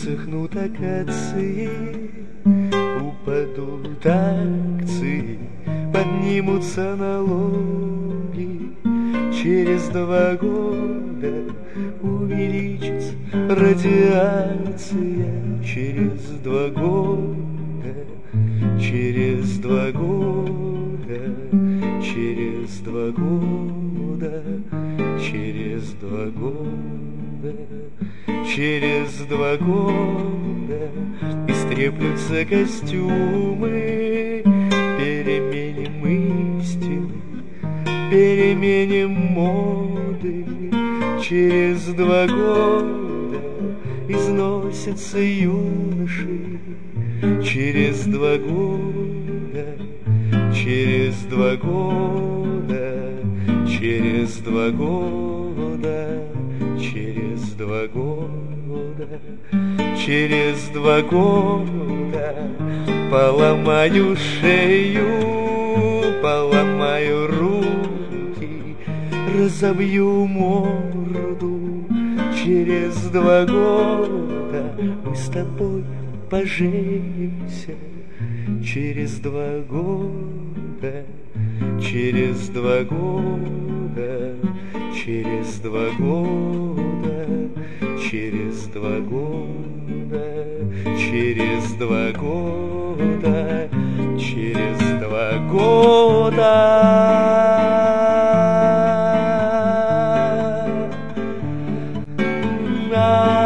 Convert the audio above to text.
высохнут акации, упадут акции, поднимутся налоги. Через 2 года увеличится радиация. Через 2 года, через 2 года, через 2 года, через 2 года, через 2 года истреплются костюмы. Переменим истины, переменим моды. Через 2 года износятся юноши. Через 2 года, через 2 года, через 2 года, через 2 года, через 2 года поломаю шею, поломаю руки, разобью морду. Через 2 года мы с тобой поженимся. Через 2 года, через 2 года, через 2 года, через 2 года, через 2 года, через 2 года.